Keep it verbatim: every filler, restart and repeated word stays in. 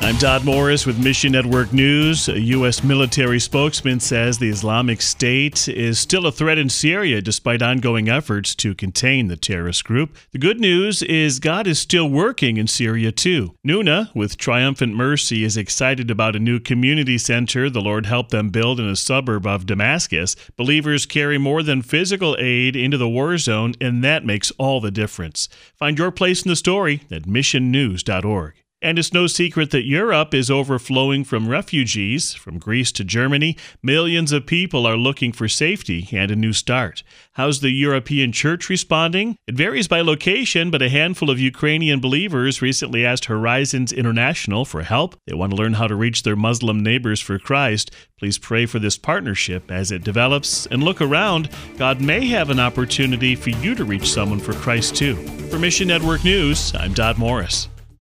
I'm Dodd Morris with Mission Network News. A U S military spokesman says the Islamic State is still a threat in Syria despite ongoing efforts to contain the terrorist group. The good news is God is still working in Syria too. Nuna, with Triumphant Mercy, is excited about a new community center the Lord helped them build in a suburb of Damascus. Believers carry more than physical aid into the war zone, and that makes all the difference. Find your place in the story at mission news dot org. And it's no secret that Europe is overflowing from refugees. From Greece to Germany, millions of people are looking for safety and a new start. How's the European church responding? It varies by location, but a handful of Ukrainian believers recently asked Horizons International for help. They want to learn how to reach their Muslim neighbors for Christ. Please pray for this partnership as it develops, and look around. God may have an opportunity for you to reach someone for Christ too. For Mission Network News, I'm Dodd Morris.